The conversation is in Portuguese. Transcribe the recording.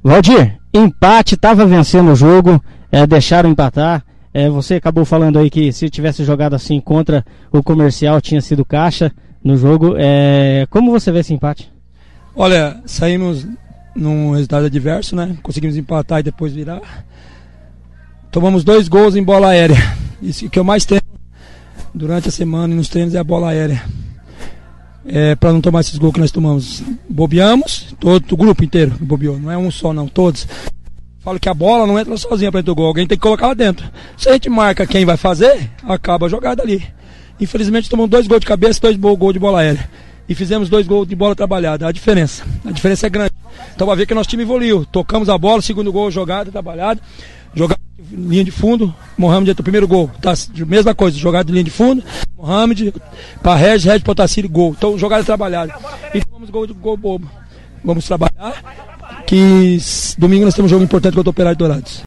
Valdir, empate, estava vencendo o jogo, deixaram empatar. Você acabou falando aí que se tivesse jogado assim contra o Comercial tinha sido caixa no jogo. Como você vê esse empate? Olha, saímos num resultado adverso, né? Conseguimos empatar e depois virar. Tomamos 2 gols em bola aérea. Isso que eu mais tenho durante a semana e nos treinos é a bola aérea. Para não tomar esses gols que nós tomamos. Bobeamos, todo o grupo inteiro bobeou, não é um só não, todos. Falo que a bola não entra sozinha para dentro do gol, alguém tem que colocar lá dentro. Se a gente marca quem vai fazer, acaba a jogada ali. Infelizmente tomamos 2 gols de cabeça, 2 gols de bola aérea. E fizemos 2 gols de bola trabalhada. A diferença é grande. Então vai ver que nosso time evoluiu. Tocamos a bola, segundo gol, jogada, trabalhada. Jogada de linha de fundo, Mohamed o primeiro gol. Tá, mesma coisa, jogada de linha de fundo, Mohamed, para Regis para Otacílio, gol. Então jogada trabalhada. E tomamos gol bobo. Vamos trabalhar, que domingo nós temos um jogo importante contra o Operário de Dourados.